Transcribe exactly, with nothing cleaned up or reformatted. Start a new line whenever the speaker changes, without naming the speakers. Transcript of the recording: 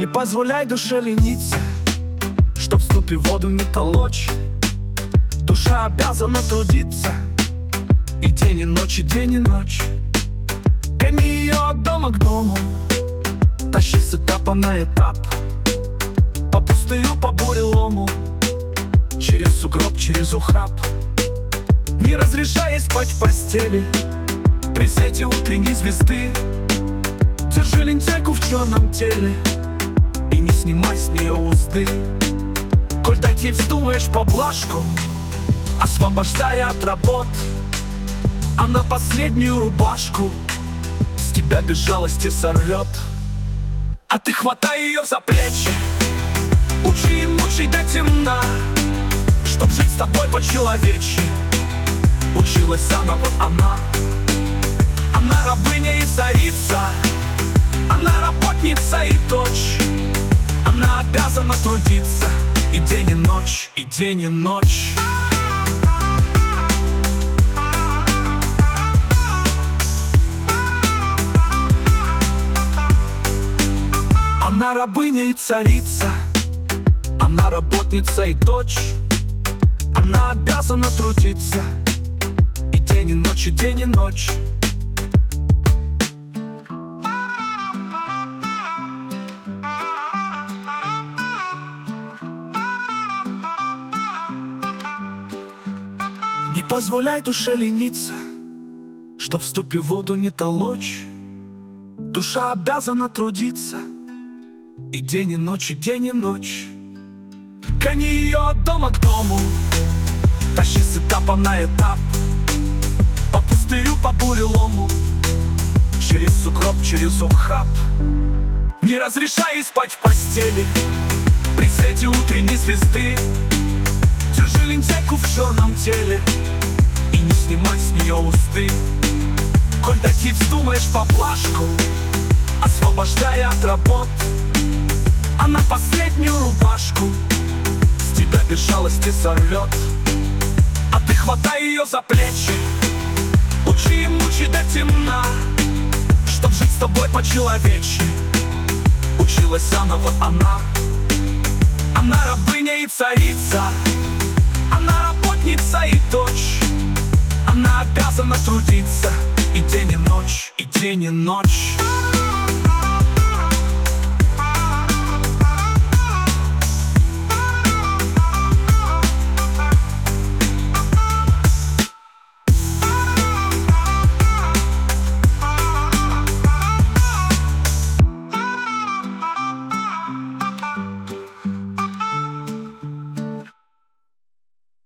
Не позволяй душе лениться, чтоб в ступе воду не толочь. Душа обязана трудиться и день и ночь, и день и ночь. Гони ее от дома к дому, тащи с этапа на этап, по пустырю, по бурелому, через сугроб, через ухаб. Не разрешай ей спать в постели при свете утренней звезды. Держи лентяйку в черном теле и не снимай с нее узды. Коль дать ей вздумаешь поблажку, освобождая от работ, она последнюю рубашку с тебя без жалости сорвет. А ты хватай ее за плечи, учи и мучай до темна, чтоб жить с тобой по-человечьи. Училась заново она. Она рабыня и царица, она работница и дочь. Она обязана трудиться и день и ночь, и день и ночь. Она рабыня и царица, она работница и дочь. Она обязана трудиться и день и ночь, и день и ночь. Не позволяй душе лениться, чтоб в ступе воду не толочь. Душа обязана трудиться и день и ночь, и день и ночь. Гони ее от дома к дому, тащи с этапа на этап, по пустырю, по бурелому, через сугроб, через ухаб. Не разрешай ей спать в постели при свете утренней звезды. Держи лентяйку в черном теле и не снимай с нее узды. Коль дать ей вздумаешь поблажку, освобождая от работ, она последнюю рубашку с тебя без жалости сорвет. А ты хватай ее за плечи, учи и мучай до темна, чтоб жить с тобой по-человечьи. Училась заново она. Она рабыня и царица, она работница и дочь. Она обязана трудиться и день и ночь, и день и ночь.